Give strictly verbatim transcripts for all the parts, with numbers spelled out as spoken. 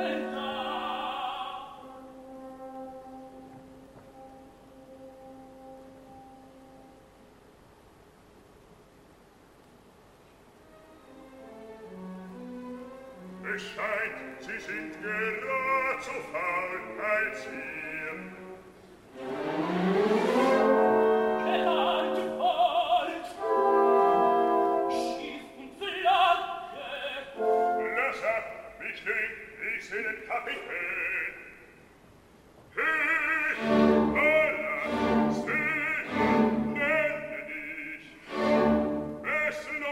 Es scheint, Sie sind gerad so faul als wir. Gerad alt, Schiff und Flagge. Lass ab, ich denk, ich seh den Kapitän. Hey, holla, steh und nenne dich. Wessen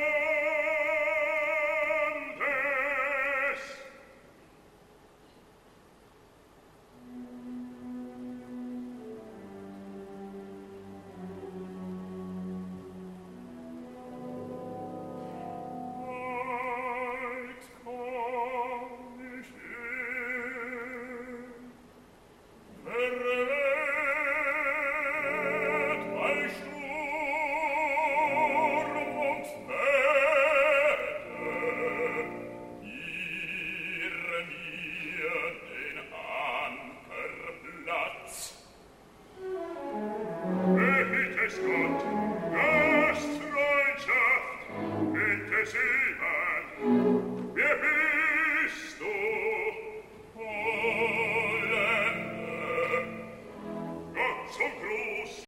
Landes? Bald komm ich hin. Verweht bei Sturm und Wette, ihr mir den Ankerplatz. Behüt es Gott, Gastfreundschaft, bitte Seemann, wer bist du?